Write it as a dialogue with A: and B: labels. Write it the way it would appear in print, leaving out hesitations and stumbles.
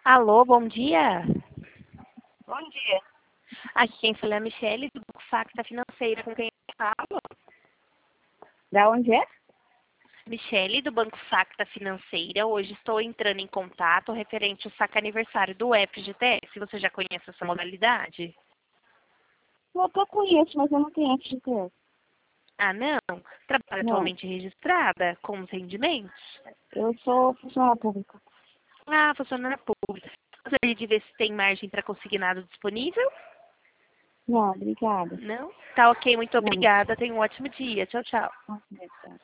A: Alô, bom dia.
B: Bom dia.
A: Aqui quem fala é a Michele, do Banco Facta Financeira, com quem eu falo?
B: Da onde é?
A: Michele, do Banco Facta Financeira. Hoje estou entrando em contato referente ao saque aniversário do FGTS. Você já conhece essa modalidade?
B: Eu até conheço, mas eu não tenho FGTS.
A: Ah, não? Trabalha
B: Não,
A: atualmente registrada com os rendimentos?
B: eu sou funcionária pública.
A: Ah, funcionária pública. Gostaria de ver se tem margem para consignado disponível?
B: Não, obrigada.
A: Não? Tá ok, muito
B: Não,
A: obrigada. Tenha um ótimo dia. Tchau, tchau.
B: não, obrigada.